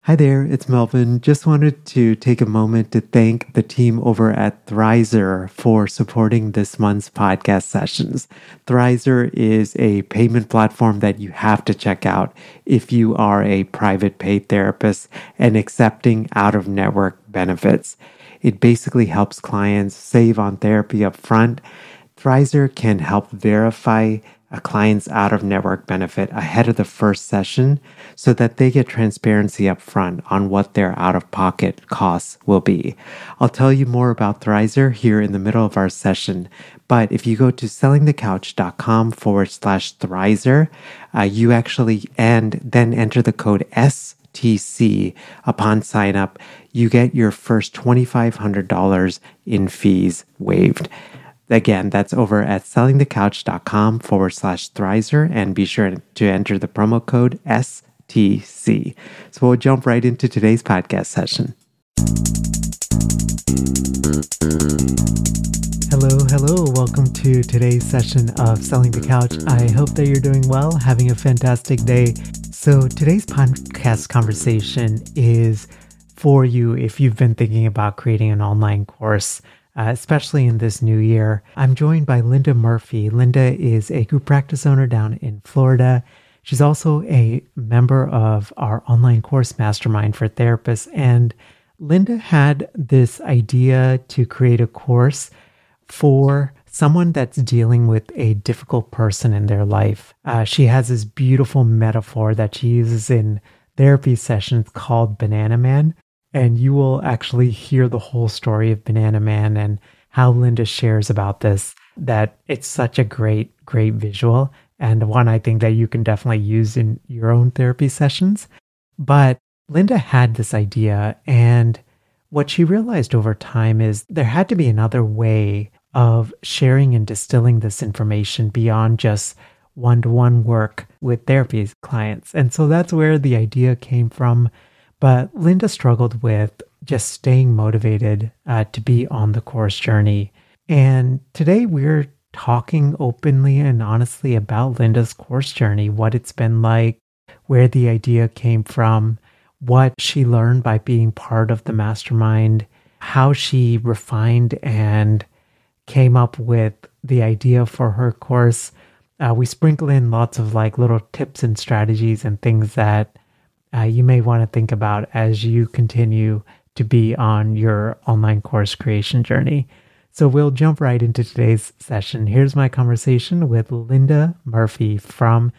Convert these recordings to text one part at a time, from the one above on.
Hi there, it's Melvin. Just wanted to take a moment to thank the team over at Thrizer for supporting this month's podcast sessions. Thrizer is a payment platform that you have to check out if you are a private paid therapist and accepting out of network benefits. It basically helps clients save on therapy up front. Thrizer can help verify a client's out of network benefit ahead of the first session so that they get transparency up front on what their out of pocket costs will be. I'll tell you more about Thrizer here in the middle of our session, but if you go to sellingthecouch.com/Thrizer, you actually and then enter the code STC upon sign up, you get your first $2,500 in fees waived. Again, that's over at sellingthecouch.com/Thrizer and be sure to enter the promo code STC. So we'll jump right into today's podcast session. Hello. Welcome to today's session of Selling the Couch. I hope that you're doing well, having a fantastic day. So today's podcast conversation is for you if you've been thinking about creating an online course, especially in this new year. I'm joined by Linda Murphy. Linda is a group practice owner down in Florida. She's also a member of our online course mastermind for therapists. And Linda had this idea to create a course for someone that's dealing with a difficult person in their life. She has this beautiful metaphor that she uses in therapy sessions called Banana Man. And you will actually hear the whole story of Banana Man and how Linda shares about this, that it's such a great visual and one I think that you can definitely use in your own therapy sessions. But Linda had this idea, and what she realized over time is there had to be another way of sharing and distilling this information beyond just one-to-one work with therapy clients. And so that's where the idea came from. But Linda struggled with just staying motivated to be on the course journey. And today we're talking openly and honestly about Linda's course journey, what it's been like, where the idea came from, what she learned by being part of the mastermind, how she refined and came up with the idea for her course. We sprinkle in lots of little tips and strategies and things that you may want to think about as you continue to be on your online course creation journey. So we'll jump right into today's session. Here's my conversation with Linda Murphy from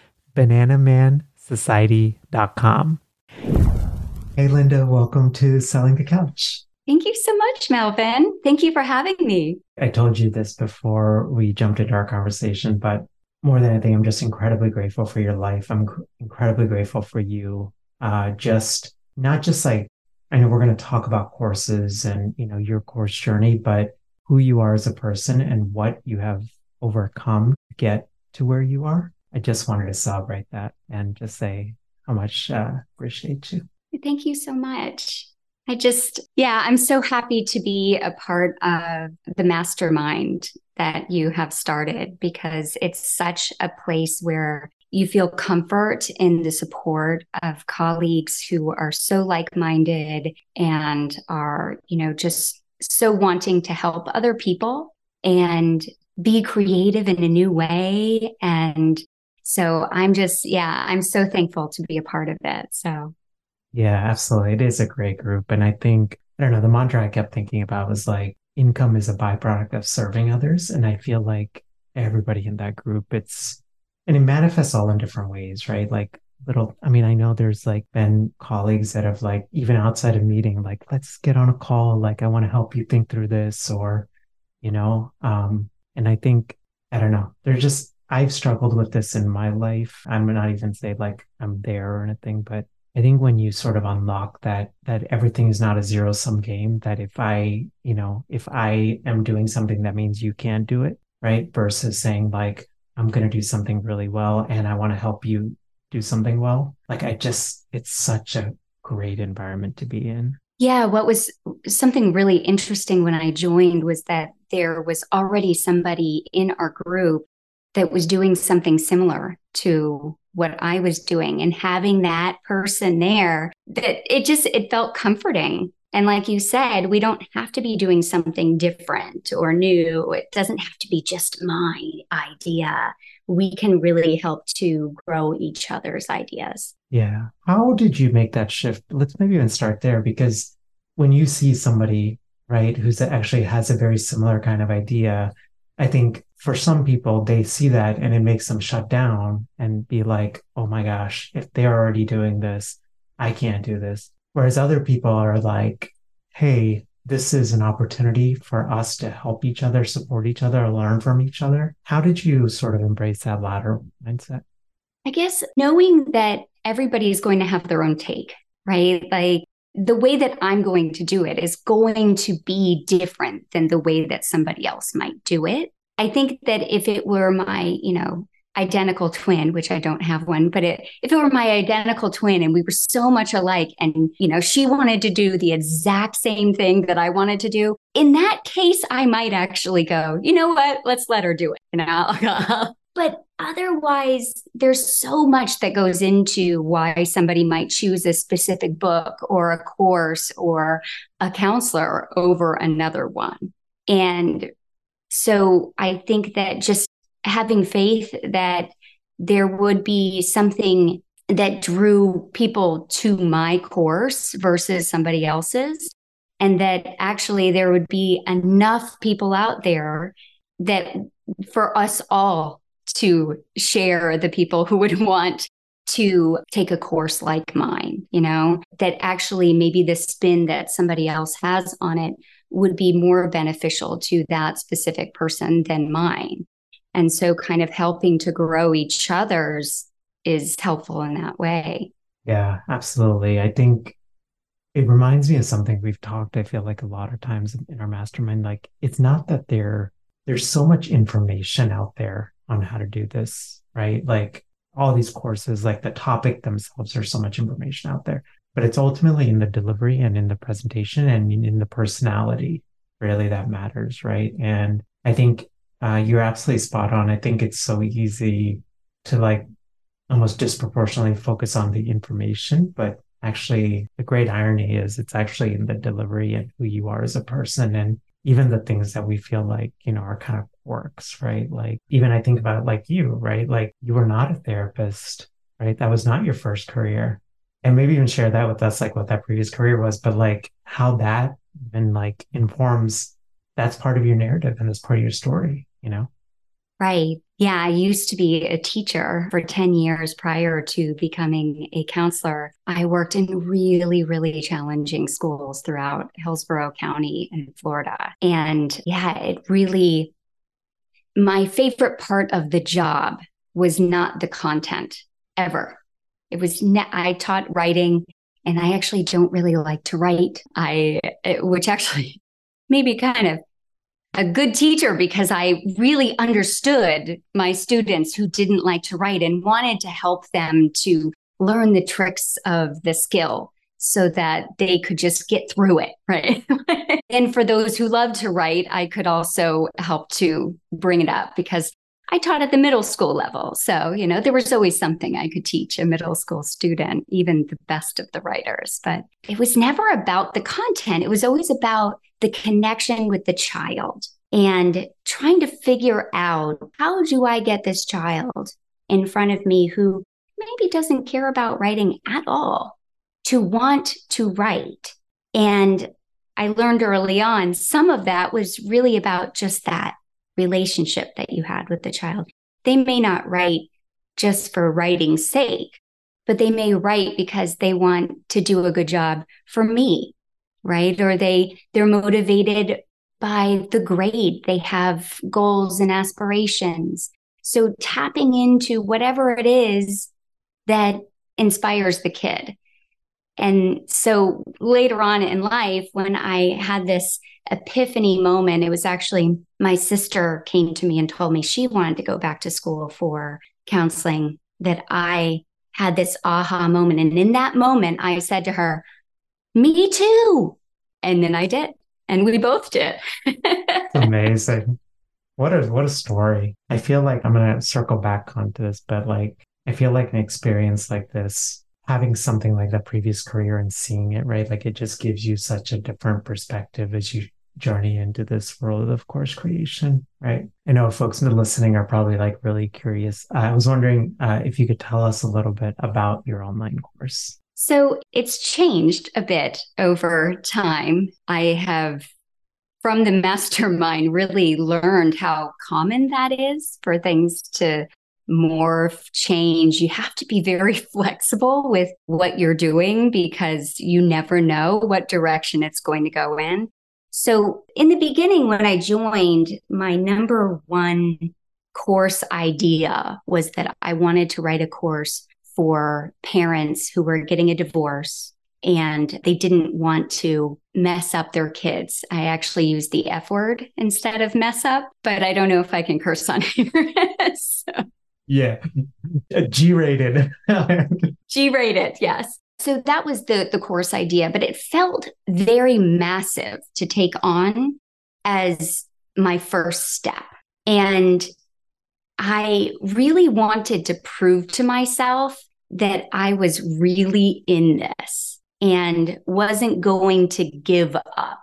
BananaManSociety.com. Hey, Linda, welcome to Selling the Couch. Thank you so much, Melvin. Thank you for having me. I told you this before we jumped into our conversation, but more than anything, I'm just incredibly grateful for your life. I'm incredibly grateful for you. Just not just I know we're going to talk about courses and, your course journey, but who you are as a person and what you have overcome to get to where you are. I just wanted to celebrate that and just say how much appreciate you. Thank you so much. I'm so happy to be a part of the mastermind that you have started because it's such a place where you feel comfort in the support of colleagues who are so like-minded and are, just so wanting to help other people and be creative in a new way. And so I'm so thankful to be a part of it. So. Yeah, absolutely. It is a great group. And I think, I don't know, the mantra I kept thinking about was income is a byproduct of serving others. And I feel like everybody in that group, and it manifests all in different ways, right? I know there's been colleagues that have even outside of meeting, let's get on a call. I want to help you think through this and I think, I don't know, I've struggled with this in my life. I'm not even say I'm there or anything, but I think when you sort of unlock that everything is not a zero-sum game, that if I am doing something, that means you can't do it, right? Versus saying I'm going to do something really well and I want to help you do something well. It's such a great environment to be in. Yeah, what was something really interesting when I joined was that there was already somebody in our group that was doing something similar to what I was doing, and having that person there, that it felt comforting. And like you said, we don't have to be doing something different or new. It doesn't have to be just my idea. We can really help to grow each other's ideas. Yeah. How did you make that shift? Let's maybe even start there, because when you see somebody, right, who's actually has a very similar kind of idea, I think for some people, they see that and it makes them shut down and be like, oh my gosh, if they're already doing this, I can't do this. Whereas other people are like, hey, this is an opportunity for us to help each other, support each other, learn from each other. How did you sort of embrace that latter mindset? I guess knowing that everybody is going to have their own take, right? Like the way that I'm going to do it is going to be different than the way that somebody else might do it. I think that if it were my, identical twin, which I don't have one, but if it were my identical twin and we were so much alike and, she wanted to do the exact same thing that I wanted to do, in that case, I might actually go, you know what, let's let her do it. But otherwise, there's so much that goes into why somebody might choose a specific book or a course or a counselor over another one. And so I think that just having faith that there would be something that drew people to my course versus somebody else's, and that actually there would be enough people out there that for us all to share the people who would want to take a course like mine, that actually maybe the spin that somebody else has on it would be more beneficial to that specific person than mine. And so kind of helping to grow each other's is helpful in that way. Yeah, absolutely. I think it reminds me of something we've talked, I feel like a lot of times in our mastermind, like it's not that there's so much information out there on how to do this, right? Like all these courses, like the topic themselves, there's so much information out there, but it's ultimately in the delivery and in the presentation and in the personality really that matters, right? And I think you're absolutely spot on. I think it's so easy to like almost disproportionately focus on the information, but actually the great irony is it's actually in the delivery and who you are as a person, and even the things that we feel like, are kind of quirks, right? Like even I think about like you, right? Like you were not a therapist, right? That was not your first career. And maybe even share that with us, like what that previous career was, but like how that even like informs, that's part of your narrative and that's part of your story, Right. Yeah. I used to be a teacher for 10 years prior to becoming a counselor. I worked in really, really challenging schools throughout Hillsborough County in Florida. And yeah, my favorite part of the job was not the content ever. I taught writing, and I actually don't really like to write. Which actually maybe kind of a good teacher, because I really understood my students who didn't like to write and wanted to help them to learn the tricks of the skill so that they could just get through it, right? And for those who love to write, I could also help to bring it up because I taught at the middle school level. So, there was always something I could teach a middle school student, even the best of the writers. But it was never about the content. It was always about the connection with the child and trying to figure out, how do I get this child in front of me who maybe doesn't care about writing at all to want to write? And I learned early on, some of that was really about just that relationship that you had with the child. They may not write just for writing's sake, but they may write because they want to do a good job for me, right? Or they're motivated by the grade. They have goals and aspirations. So tapping into whatever it is that inspires the kid. And so later on in life, when I had this epiphany moment, it was actually my sister came to me and told me she wanted to go back to school for counseling, that I had this aha moment. And in that moment, I said to her, me too. And then I did. And we both did. Amazing. What a story. I feel like I'm gonna circle back onto this, but like I feel like an experience like this, having something like that previous career and seeing it, right? Like it just gives you such a different perspective as you journey into this world of course creation, right? I know folks that are listening are probably like really curious. I was wondering if you could tell us a little bit about your online course. So it's changed a bit over time. I have, from the mastermind, really learned how common that is for things to morph, change. You have to be very flexible with what you're doing because you never know what direction it's going to go in. So, in the beginning, when I joined, my number one course idea was that I wanted to write a course for parents who were getting a divorce and they didn't want to mess up their kids. I actually used the F word instead of mess up, but I don't know if I can curse on here. So, Yeah, G-rated. G-rated, yes. So that was the course idea, but it felt very massive to take on as my first step. And I really wanted to prove to myself that I was really in this and wasn't going to give up.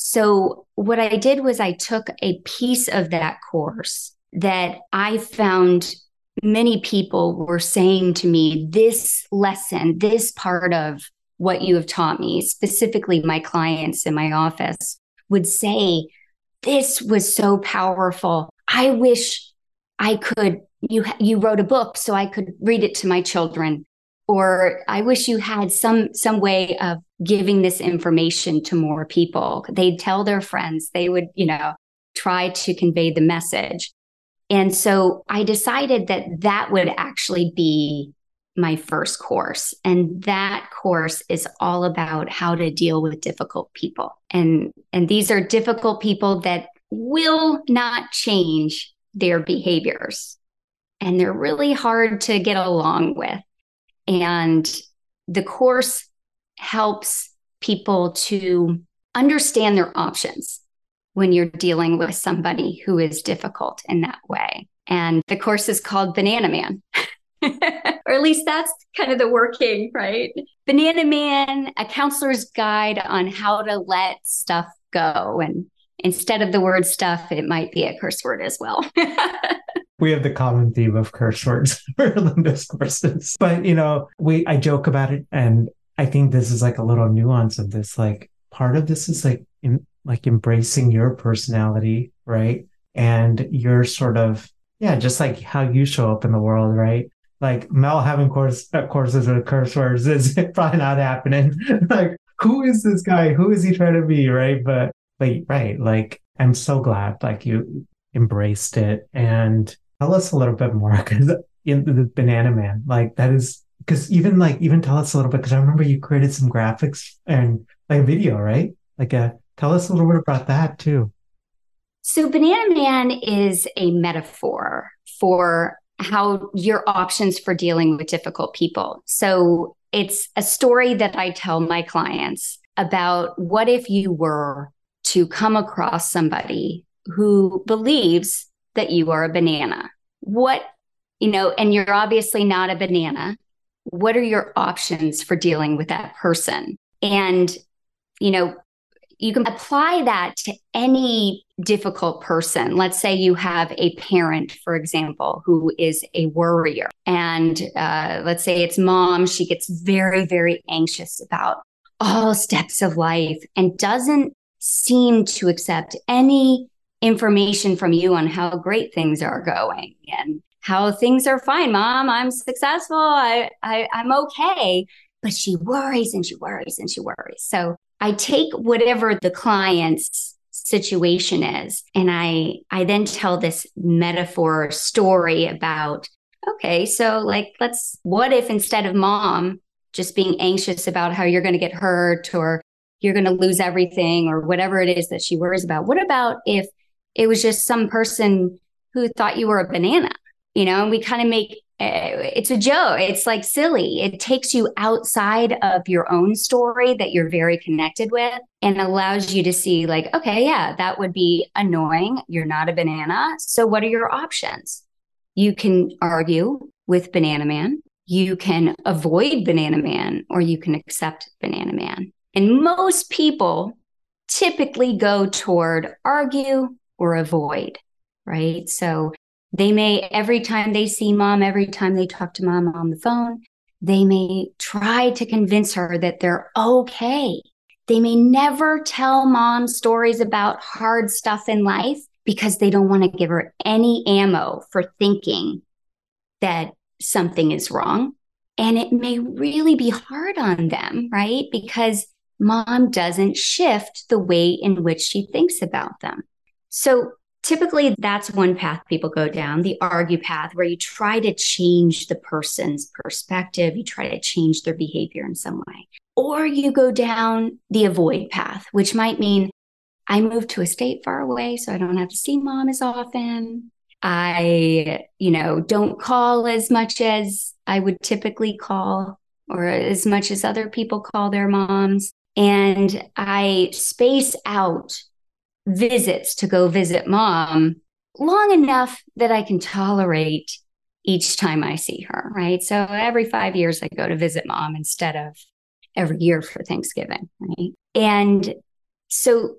So what I did was I took a piece of that course that I found many people were saying to me, this lesson, this part of what you have taught me, specifically my clients in my office, would say, this was so powerful. I wish I could, you wrote a book so I could read it to my children. Or I wish you had some way of giving this information to more people. They'd tell their friends, they would, try to convey the message. And so I decided that that would actually be my first course. And that course is all about how to deal with difficult people. And these are difficult people that will not change their behaviors. And they're really hard to get along with. And the course helps people to understand their options when you're dealing with somebody who is difficult in that way. And the course is called Banana Man. Or at least that's kind of the working, right? Banana Man, a counselor's guide on how to let stuff go. And instead of the word stuff, it might be a curse word as well. We have the common theme of curse words for Linda's courses. But, I joke about it. And I think this is like a little nuance of this. Like part of this is like, embracing your personality, right? And your sort of, just like how you show up in the world, right? Like Mel having courses with curse words is probably not happening. Like, who is this guy? Who is he trying to be, right? But right, like I'm so glad like you embraced it. And tell us a little bit more because in the Banana Man, like that is because even tell us a little bit because I remember you created some graphics and like a video, right? Tell us a little bit about that too. So Banana Man is a metaphor for how your options for dealing with difficult people. So it's a story that I tell my clients about what if you were to come across somebody who believes that you are a banana. And you're obviously not a banana. What are your options for dealing with that person? And, you can apply that to any difficult person. Let's say you have a parent, for example, who is a worrier. And let's say it's mom. She gets very, very anxious about all steps of life and doesn't seem to accept any information from you on how great things are going and how things are fine. Mom, I'm successful. I'm okay. But she worries and she worries and she worries. So I take whatever the client's situation is, and I then tell this metaphor story about, okay, so what if instead of mom just being anxious about how you're going to get hurt or you're going to lose everything or whatever it is that she worries about, what about if it was just some person who thought you were a banana, and we kind of make it's a joke. It's like silly. It takes you outside of your own story that you're very connected with and allows you to see, like, okay, yeah, that would be annoying. You're not a banana. So, what are your options? You can argue with Banana Man, you can avoid Banana Man, or you can accept Banana Man. And most people typically go toward argue or avoid, right? So, they may, every time they see mom, every time they talk to mom on the phone, they may try to convince her that they're okay. They may never tell mom stories about hard stuff in life because they don't want to give her any ammo for thinking that something is wrong. And it may really be hard on them, right? Because mom doesn't shift the way in which she thinks about them. So typically, that's one path people go down, the argue path, where you try to change the person's perspective, you try to change their behavior in some way. Or you go down the avoid path, which might mean I move to a state far away so I don't have to see mom as often. I, don't call as much as I would typically call or as much as other people call their moms. And I space out visits to go visit mom long enough that I can tolerate each time I see her, right? So every 5 years I go to visit mom instead of every year for Thanksgiving, right? And so,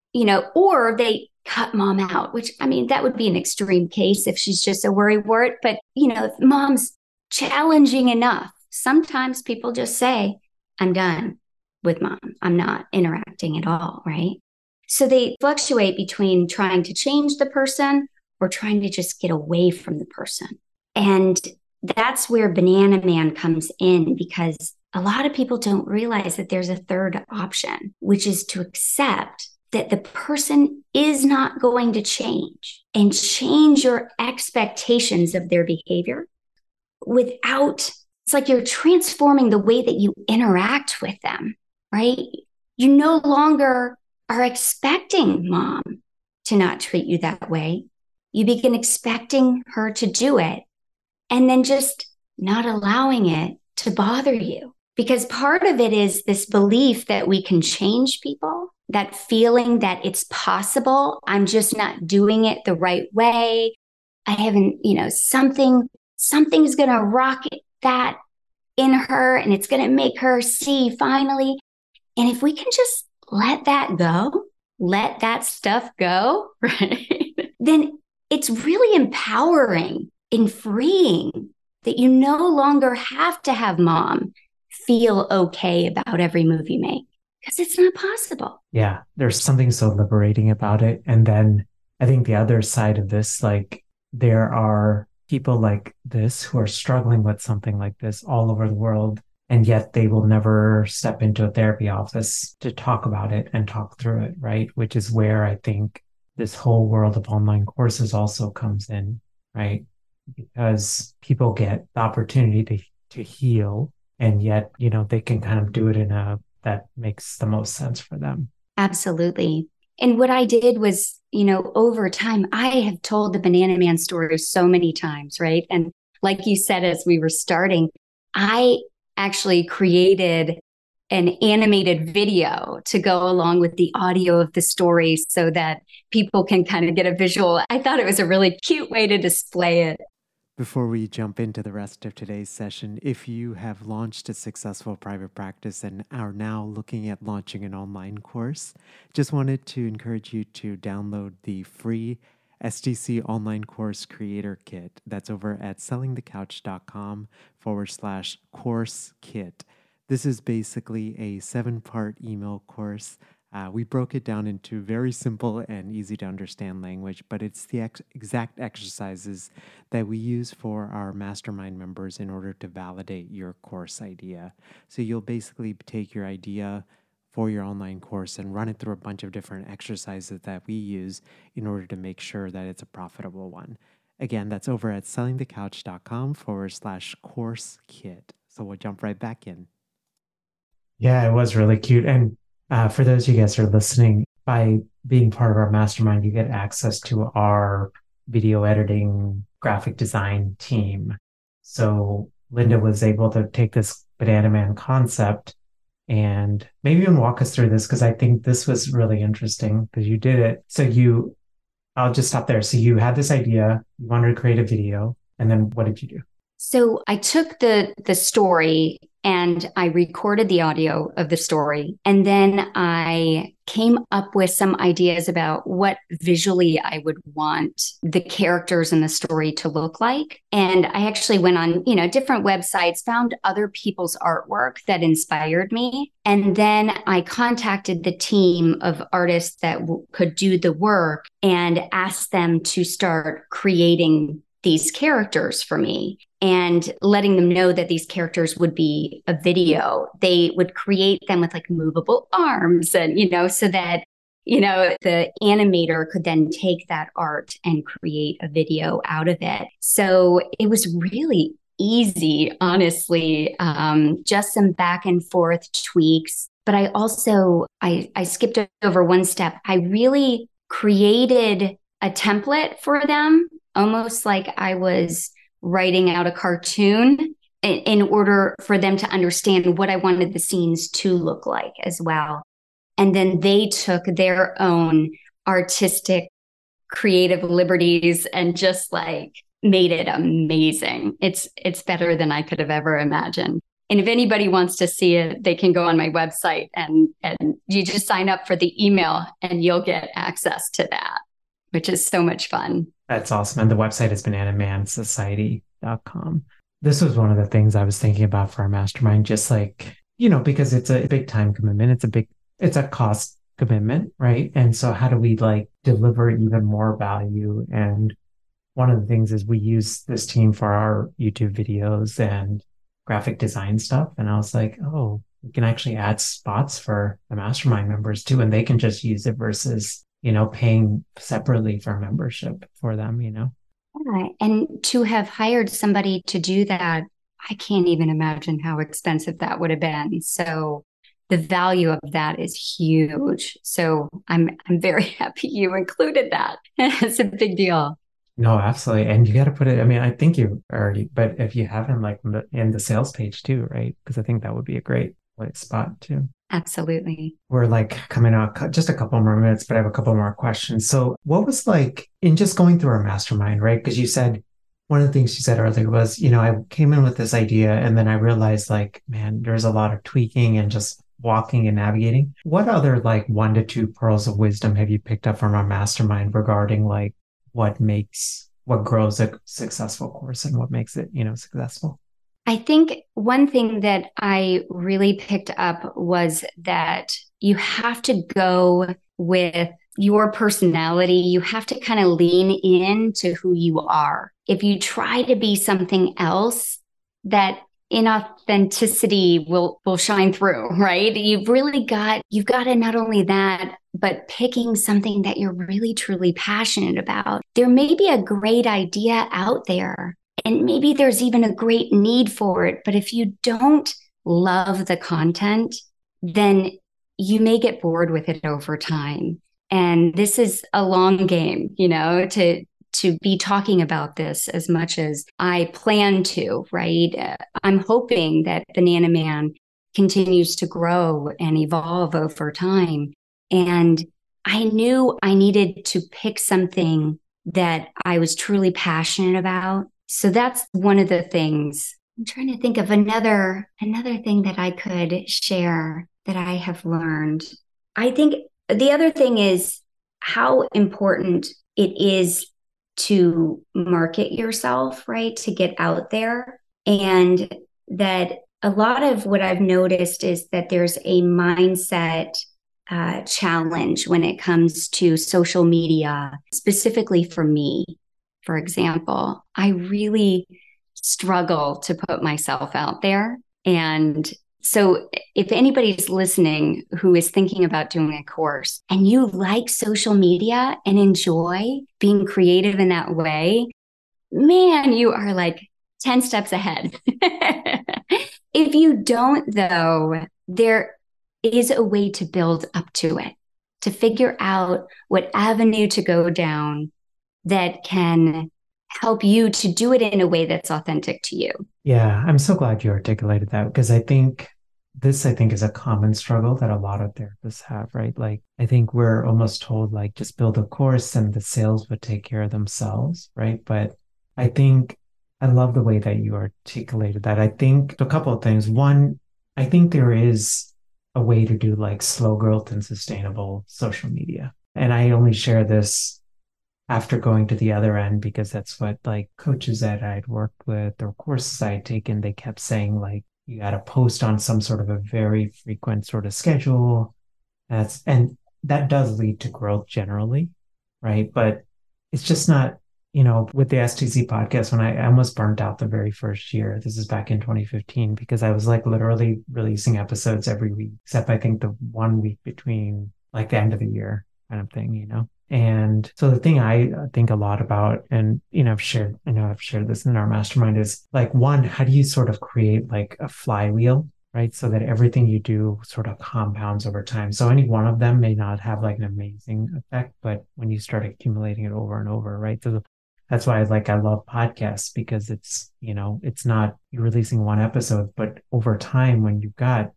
or they cut mom out, which, I mean, that would be an extreme case if she's just a worrywart. But, if mom's challenging enough, sometimes people just say, I'm done with mom. I'm not interacting at all, right? So they fluctuate between trying to change the person or trying to just get away from the person. And that's where Banana Man comes in, because a lot of people don't realize that there's a third option, which is to accept that the person is not going to change and change your expectations of their behavior without, it's like you're transforming the way that you interact with them, right? You no longer are expecting mom to not treat you that way. You begin expecting her to do it and then just not allowing it to bother you. Because part of it is this belief that we can change people, that feeling that it's possible. I'm just not doing it the right way. I haven't, something's going to rocket that in her and it's going to make her see finally. And if we can just let that go, let that stuff go, right? Then it's really empowering and freeing that you no longer have to have mom feel okay about every move you make, because it's not possible. Yeah, there's something so liberating about it. And then I think the other side of this, like, there are people like this who are struggling with something like this all over the world, and yet they will never step into a therapy office to talk about it and talk through it, right? Which is where I think this whole world of online courses also comes in, right? Because people get the opportunity to heal, and yet, they can kind of do it in a that makes the most sense for them. Absolutely. And what I did was, over time, I have told the Banana Man story so many times, right? And like you said, as we were starting, I actually created an animated video to go along with the audio of the story so that people can kind of get a visual. I thought it was a really cute way to display it. Before we jump into the rest of today's session, if you have launched a successful private practice and are now looking at launching an online course, just wanted to encourage you to download the free SDC Online Course Creator Kit. That's over at sellingtheCouch.com/course kit. This is basically a 7-part email course. We broke it down into very simple and easy to understand language, but it's the exact exercises that we use for our mastermind members in order to validate your course idea. So you'll basically take your idea for your online course and run it through a bunch of different exercises that we use in order to make sure that it's a profitable one. Again, that's over at sellingtheCouch.com/course kit. So we'll jump right back in. Yeah, it was really cute. And for those of you guys who are listening, by being part of our mastermind, you get access to our video editing, graphic design team. So Linda was able to take this Banana Man concept and maybe even walk us through this because I think this was really interesting because you did it. I'll just stop there. So you had this idea, you wanted to create a video, and then what did you do? So I took the story and I recorded the audio of the story. And then I came up with some ideas about what visually I would want the characters in the story to look like. And I actually went on, different websites, found other people's artwork that inspired me. And then I contacted the team of artists that could do the work and asked them to start creating these characters for me and letting them know that these characters would be a video. They would create them with like movable arms and, so that, the animator could then take that art and create a video out of it. So it was really easy, honestly, just some back and forth tweaks. But I also, I skipped over one step. I really created a template for them, almost like I was writing out a cartoon in order for them to understand what I wanted the scenes to look like as well. And then they took their own artistic, creative liberties and just like made it amazing. It's better than I could have ever imagined. And if anybody wants to see it, they can go on my website and you just sign up for the email and you'll get access to that, which is so much fun. That's awesome. And the website is bananamansociety.com. This was one of the things I was thinking about for our mastermind, just like, because it's a big time commitment. It's a cost commitment, right? And so how do we like deliver even more value? And one of the things is we use this team for our YouTube videos and graphic design stuff. And I was like, oh, we can actually add spots for the mastermind members too. And they can just use it versus paying separately for membership for them, Yeah. And to have hired somebody to do that, I can't even imagine how expensive that would have been. So the value of that is huge. So I'm very happy you included that. It's a big deal. No, absolutely. And you got to put it, I mean, I think you already, but if you haven't, like in the sales page too, right? Because I think that would be a great spot too. Absolutely. We're like coming out just a couple more minutes, but I have a couple more questions. So what was like in just going through our mastermind, right? Because you said one of the things you said earlier was, I came in with this idea and then I realized like, man, there's a lot of tweaking and just walking and navigating. What other like 1 to 2 pearls of wisdom have you picked up from our mastermind regarding like what grows a successful course and what makes it, successful? I think one thing that I really picked up was that you have to go with your personality. You have to kind of lean into who you are. If you try to be something else, that inauthenticity will shine through, right? You've got to not only that, but picking something that you're really truly passionate about. There may be a great idea out there, and maybe there's even a great need for it. But if you don't love the content, then you may get bored with it over time. And this is a long game, to be talking about this as much as I plan to, right? I'm hoping that Banana Man continues to grow and evolve over time. And I knew I needed to pick something that I was truly passionate about. So that's one of the things. I'm trying to think of another thing that I could share that I have learned. I think the other thing is how important it is to market yourself, right? To get out there. And that a lot of what I've noticed is that there's a mindset challenge when it comes to social media, specifically for me. For example, I really struggle to put myself out there. And so if anybody's listening who is thinking about doing a course and you like social media and enjoy being creative in that way, man, you are like 10 steps ahead. If you don't, though, there is a way to build up to it, to figure out what avenue to go down that can help you to do it in a way that's authentic to you. Yeah, I'm so glad you articulated that because I think is a common struggle that a lot of therapists have, right? Like I think we're almost told like just build a course and the sales would take care of themselves, right? But I think I love the way that you articulated that. I think a couple of things. One, I think there is a way to do like slow growth and sustainable social media. And I only share this after going to the other end because that's what like coaches that I'd worked with or courses I had taken, they kept saying like you got to post on some sort of a very frequent sort of schedule. And that does lead to growth generally, right? But it's just not, with the STC podcast, when I almost burnt out the very first year, this is back in 2015, because I was like literally releasing episodes every week, except I think the 1 week between like the end of the year kind of thing. And so the thing I think a lot about, and I know I've shared this in our mastermind, is like one, how do you sort of create like a flywheel, right? So that everything you do sort of compounds over time. So any one of them may not have like an amazing effect, but when you start accumulating it over and over, right? So that's why I love podcasts because it's not you're releasing one episode, but over time when you've got,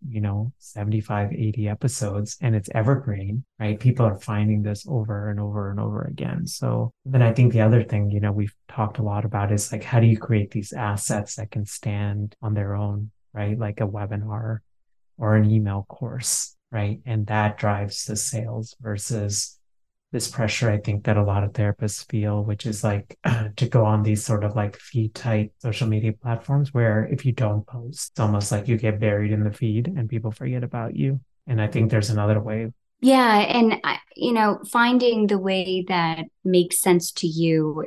75, 80 episodes and it's evergreen, right? People are finding this over and over and over again. So then I think the other thing, we've talked a lot about is like, how do you create these assets that can stand on their own, right? Like a webinar or an email course, right? And that drives the sales versus this pressure I think that a lot of therapists feel, which is like to go on these sort of like feed type social media platforms where if you don't post, it's almost like you get buried in the feed and people forget about you. And I think there's another way. Yeah. And, finding the way that makes sense to you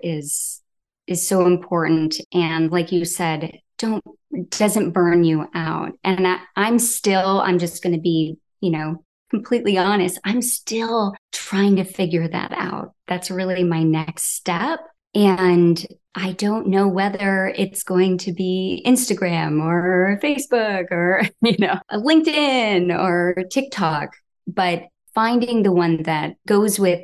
is so important. And like you said, doesn't burn you out. And I'm just going to be, completely honest, I'm still trying to figure that out. That's really my next step. And I don't know whether it's going to be Instagram or Facebook or, LinkedIn or TikTok, but finding the one that goes with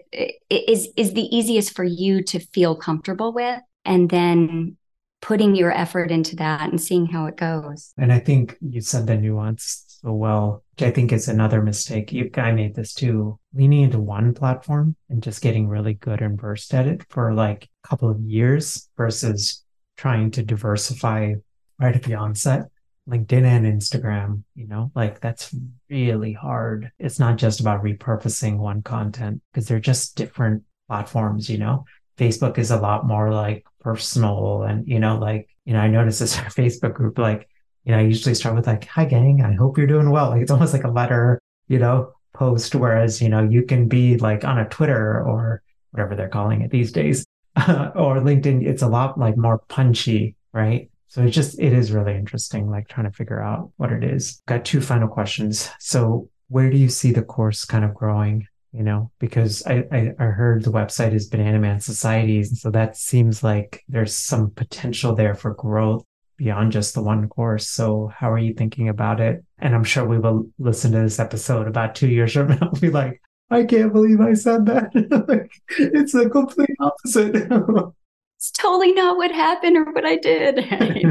is the easiest for you to feel comfortable with. And then putting your effort into that and seeing how it goes. And I think you said the nuance so well, which I think is another mistake. I made this too, leaning into one platform and just getting really good and versed at it for like a couple of years versus trying to diversify right at the onset. LinkedIn and Instagram, like that's really hard. It's not just about repurposing one content because they're just different platforms. Facebook is a lot more like personal and, I noticed this Facebook group, like, I usually start with like, hi gang, I hope you're doing well. Like it's almost like a letter, post. Whereas, you can be like on a Twitter or whatever they're calling it these days, or LinkedIn, it's a lot like more punchy, right? So it is really interesting, like trying to figure out what it is. Got two final questions. So where do you see the course kind of growing? Because I heard the website is Banana Man Societies. And so that seems like there's some potential there for growth beyond just the one course. So how are you thinking about it? And I'm sure we will listen to this episode about 2 years from now. Be like, I can't believe I said that. Like, it's the complete opposite. It's totally not what happened or what I did.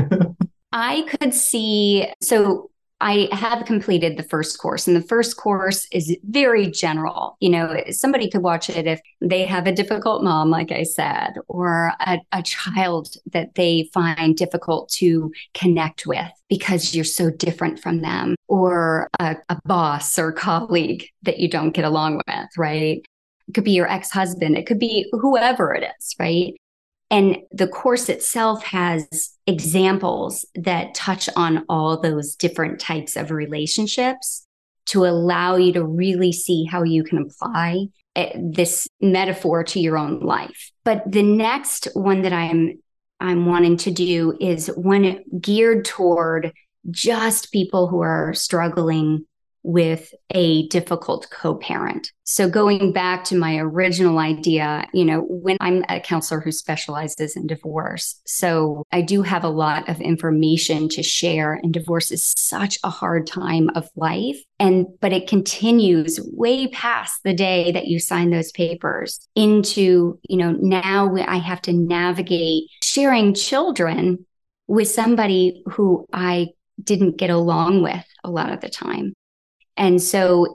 I could see, so I have completed the first course, and the first course is very general. Somebody could watch it if they have a difficult mom, like I said, or a child that they find difficult to connect with because you're so different from them, or a boss or colleague that you don't get along with, right? It could be your ex-husband. It could be whoever it is, right? And the course itself has examples that touch on all those different types of relationships to allow you to really see how you can apply this metaphor to your own life. But the next one that I'm wanting to do is one geared toward just people who are struggling with a difficult co-parent. So going back to my original idea, when I'm a counselor who specializes in divorce, so I do have a lot of information to share, and divorce is such a hard time of life. But it continues way past the day that you sign those papers into, now I have to navigate sharing children with somebody who I didn't get along with a lot of the time. And so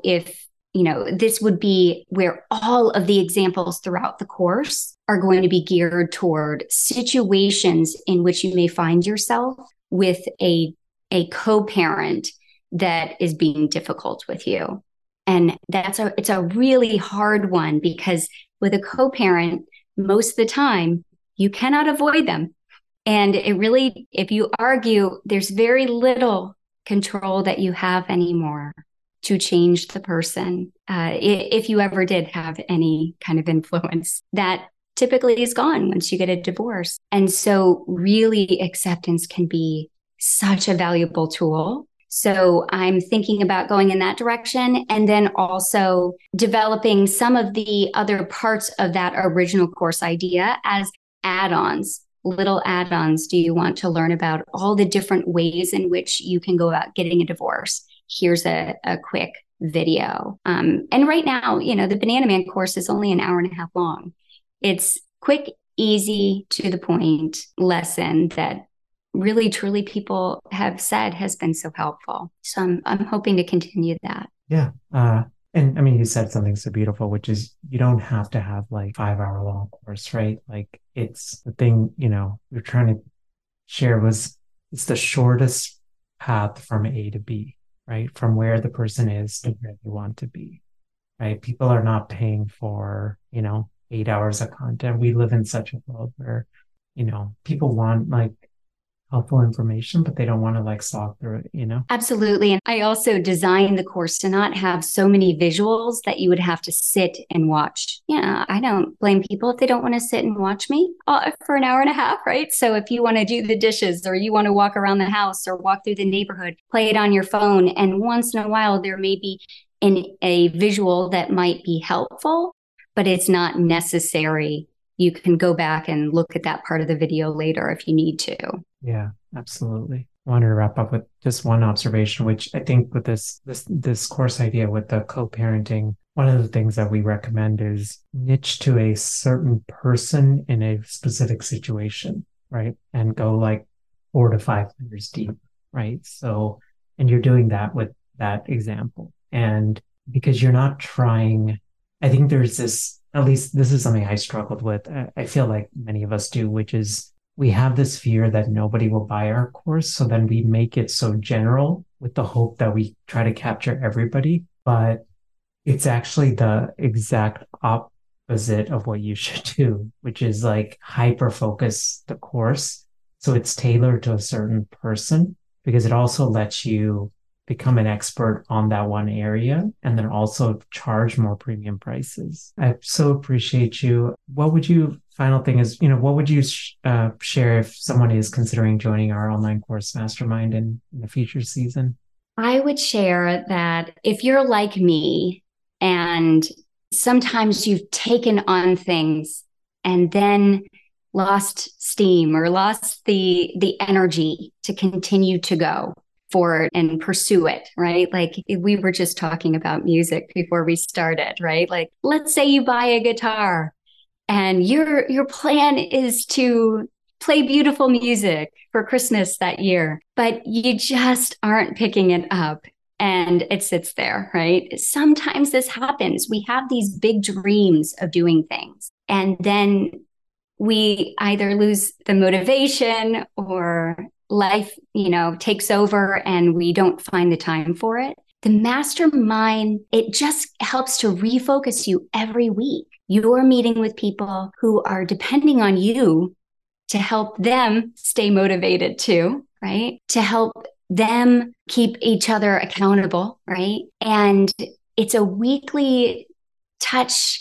this would be where all of the examples throughout the course are going to be geared toward situations in which you may find yourself with a co-parent that is being difficult with you. And it's a really hard one, because with a co-parent, most of the time you cannot avoid them. And it really, if you argue, there's very little control that you have anymore to change the person. If you ever did have any kind of influence, that typically is gone once you get a divorce. And so really acceptance can be such a valuable tool. So I'm thinking about going in that direction, and then also developing some of the other parts of that original course idea as add-ons, little add-ons. Do you want to learn about all the different ways in which you can go about getting a divorce? Here's a quick video. And right now, the Banana Man course is only an hour and a half long. It's quick, easy, to the point lesson that really, truly people have said has been so helpful. So I'm hoping to continue that. Yeah. And I mean, you said something so beautiful, which is you don't have to have like 5-hour long course, right? Like it's the thing, you're trying to share it's the shortest path from A to B, right? From where the person is to where they want to be, right? People are not paying for, 8 hours of content. We live in such a world where, people want like helpful information, but they don't want to like slog through it, Absolutely. And I also designed the course to not have so many visuals that you would have to sit and watch. Yeah, I don't blame people if they don't want to sit and watch me for an hour and a half, right? So if you want to do the dishes, or you want to walk around the house or walk through the neighborhood, play it on your phone. And once in a while, there may be a visual that might be helpful, but it's not necessary. You can go back and look at that part of the video later if you need to. Yeah, absolutely. I wanted to wrap up with just one observation, which I think with this course idea with the co-parenting, one of the things that we recommend is niche to a certain person in a specific situation, right? And go like 4 to 5 layers deep, right? So, and you're doing that with that example. And because you're not trying, I think there's this, at least this is something I struggled with. I feel like many of us do, which is we have this fear that nobody will buy our course. So then we make it so general with the hope that we try to capture everybody. But it's actually the exact opposite of what you should do, which is like hyper focus the course. So it's tailored to a certain person, because it also lets you become an expert on that one area and then also charge more premium prices. I so appreciate you. Final thing is, what would you share if someone is considering joining our online course mastermind in the future season? I would share that if you're like me and sometimes you've taken on things and then lost steam or lost the energy to continue to go for it and pursue it, right? Like we were just talking about music before we started, right? Like let's say you buy a guitar and your plan is to play beautiful music for Christmas that year, but you just aren't picking it up and it sits there, right? Sometimes this happens. We have these big dreams of doing things, and then we either lose the motivation or life, takes over and we don't find the time for it. The mastermind, it just helps to refocus you every week. You're meeting with people who are depending on you to help them stay motivated too, right? To help them keep each other accountable, right? And it's a weekly touch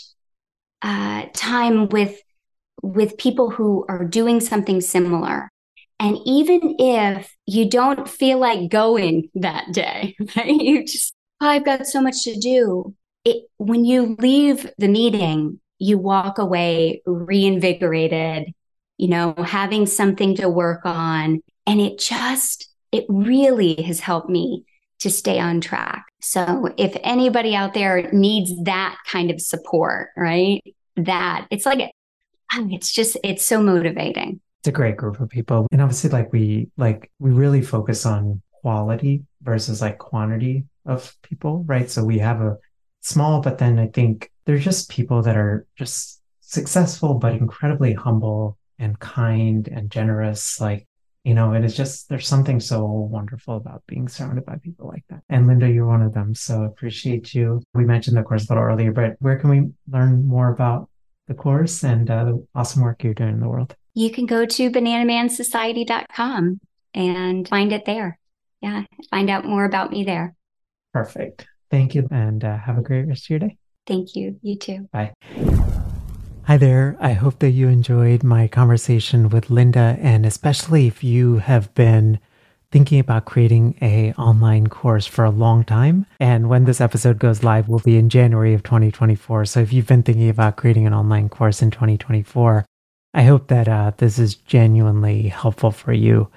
time with people who are doing something similar. And even if you don't feel like going that day, right? You just, I've got so much to do. When you leave the meeting, you walk away reinvigorated, having something to work on. And it really has helped me to stay on track. So if anybody out there needs that kind of support, right? It's so motivating. It's a great group of people. And obviously we really focus on quality versus like quantity of people, right? So we have a small, but then I think they're just people that are just successful, but incredibly humble and kind and generous. It is just, there's something so wonderful about being surrounded by people like that. And Linda, you're one of them. So appreciate you. We mentioned the course a little earlier, but where can we learn more about the course and the awesome work you're doing in the world? You can go to bananamansociety.com and find it there. Yeah, find out more about me there. Perfect. Thank you. And have a great rest of your day. Thank you. You too. Bye. Hi there. I hope that you enjoyed my conversation with Linda, and especially if you have been thinking about creating an online course for a long time. And when this episode goes live will be in January of 2024. So if you've been thinking about creating an online course in 2024, I hope that this is genuinely helpful for you.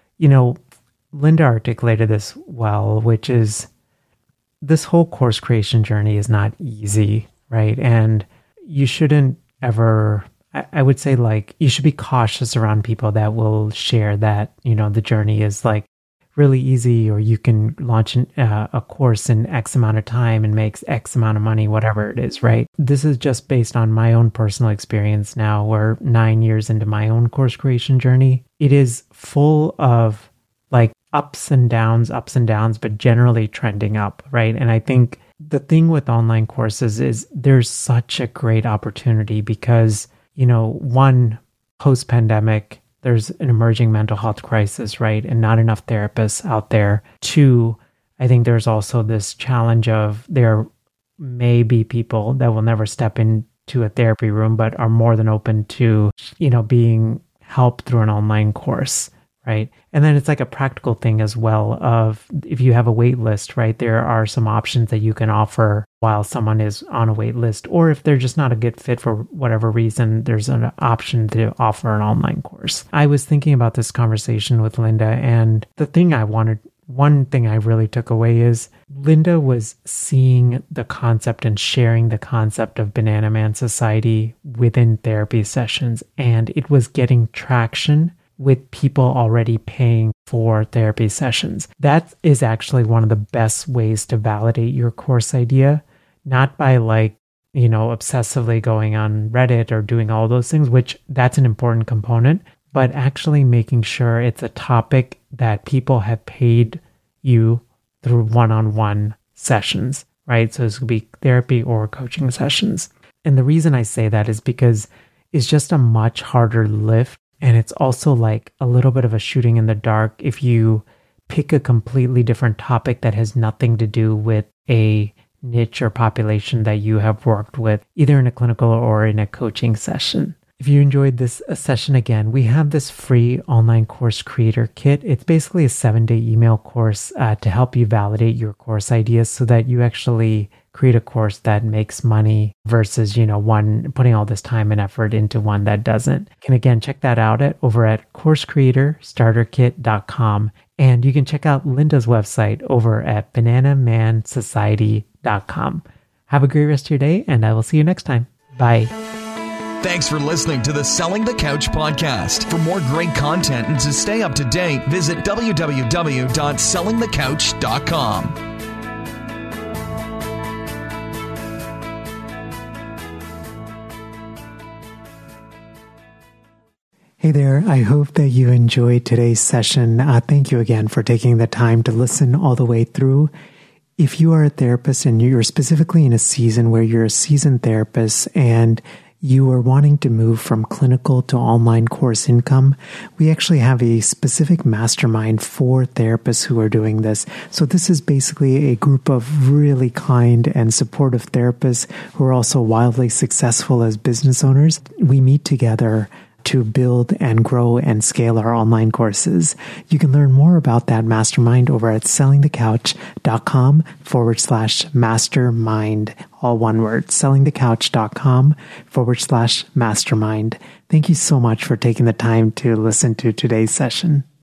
Linda articulated this well, which is this whole course creation journey is not easy, right? And you shouldn't ever, I would say you should be cautious around people that will share that, the journey is really easy, or you can launch a course in X amount of time and makes X amount of money, whatever it is, right? This is just based on my own personal experience now. We're 9 years into my own course creation journey. It is full of ups and downs, but generally trending up, right? And I think the thing with online courses is there's such a great opportunity because, one, post-pandemic, there's an emerging mental health crisis, right? And not enough therapists out there. Two, I think there's also this challenge of there may be people that will never step into a therapy room, but are more than open to, being helped through an online course. Right. And then it's a practical thing as well of if you have a wait list, right, there are some options that you can offer while someone is on a wait list, or if they're just not a good fit for whatever reason, there's an option to offer an online course. I was thinking about this conversation with Linda, and one thing I really took away is Linda was seeing the concept and sharing the concept of Banana Man Society within therapy sessions, and it was getting traction with people already paying for therapy sessions. That is actually one of the best ways to validate your course idea, not by obsessively going on Reddit or doing all those things, which that's an important component, but actually making sure it's a topic that people have paid you through one-on-one sessions, right? So this could be therapy or coaching sessions. And the reason I say that is because it's just a much harder lift. And it's also a little bit of a shooting in the dark if you pick a completely different topic that has nothing to do with a niche or population that you have worked with, either in a clinical or in a coaching session. If you enjoyed this session again, we have this free online course creator kit. It's basically a 7-day email course to help you validate your course ideas so that you actually create a course that makes money versus, one putting all this time and effort into one that doesn't. You can again check that out over at coursecreatorstarterkit.com. And you can check out Linda's website over at bananamansociety.com. Have a great rest of your day, and I will see you next time. Bye. Thanks for listening to the Selling the Couch podcast. For more great content and to stay up to date, visit www.sellingthecouch.com. Hey there, I hope that you enjoyed today's session. Thank you again for taking the time to listen all the way through. If you are a therapist and you're specifically in a season where you're a seasoned therapist and you are wanting to move from clinical to online course income, we actually have a specific mastermind for therapists who are doing this. So this is basically a group of really kind and supportive therapists who are also wildly successful as business owners. We meet together to build and grow and scale our online courses. You can learn more about that mastermind over at sellingthecouch.com/mastermind. All one word, sellingthecouch.com/mastermind. Thank you so much for taking the time to listen to today's session.